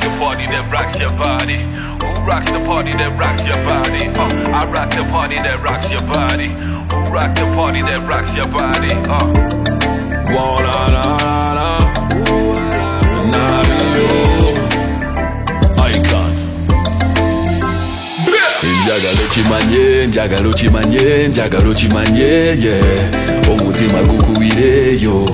the party that rocks your body? Who rocks the party that rocks your body? I rock the party that rocks your body. Who rock the party that rocks your body? Icon. Njagala ukimanye, yeah. Omutima gukubireyo,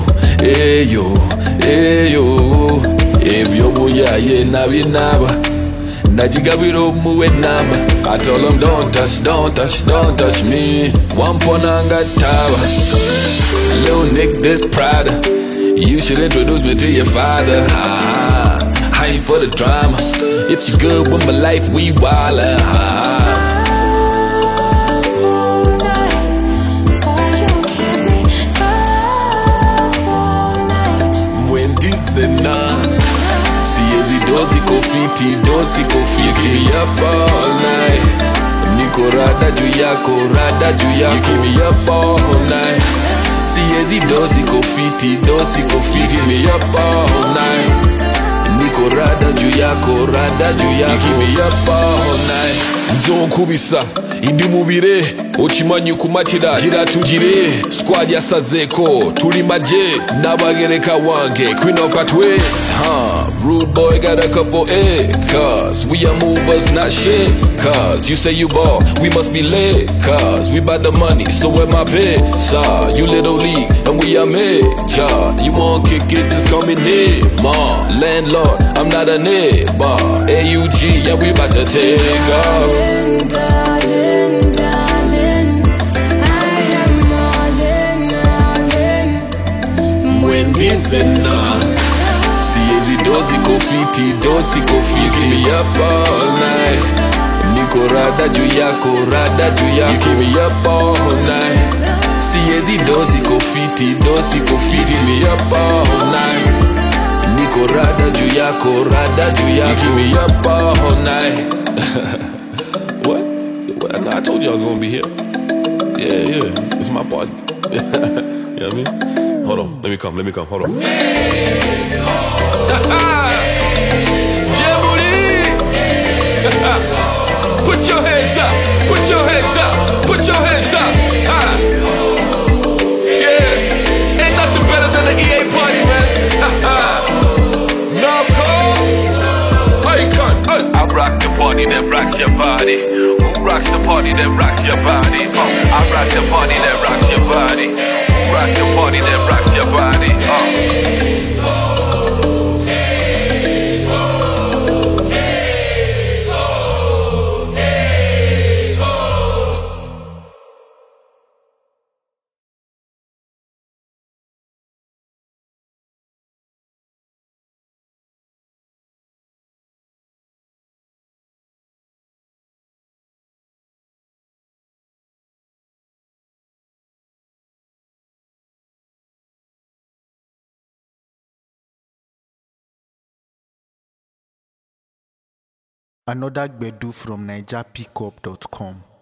eyo. Ebyobuyaye nabinaba, najigabira omuwe namba. I told him don't touch me. Wamponanga taba. Little Nick, this Prada. You should introduce me to your father. I ain't for the drama. If you good with my life, we wildin'. Siezi dosi kofiti. You keep me up all night. Niko rada juu yako. You keep me up all night. Siezi dosi kofiti. You keep me up all night. Niko rada juu yako. You keep me up all night. Nzonkubisa indi mubire okimanyi kumatira gira tugire squad yasazeko tuli maje nabagereka wange queen of atwe rude boy got a couple cause we are movers not shit cause you say you ball we must be lit cause we bout the money so where my pay you little league and we are major you won't kick it just come in here ma landlord I'm not a neighbor AUG yeah we bout to take off. Darling, I am all in. When this and siezi dosi kofiti. You keep me up all night. Niko rada juu yako. You keep me up all night. Siezi dosi kofiti. You keep me up all night. Niko rada juu yako. You keep me up all night. What? I told you I was gonna be here. Yeah, it's my party. You know what I mean? Hold on, let me come, hold on. Jamboree! Put your hands up. Yeah, ain't nothing better than the EA party, man. I rock the party that rocks your body. Who rocks the party that rocks your body? I rock the party that rocks your body. Who rocks the party that rocks your body? Another Gbedu from NigerPickup.com.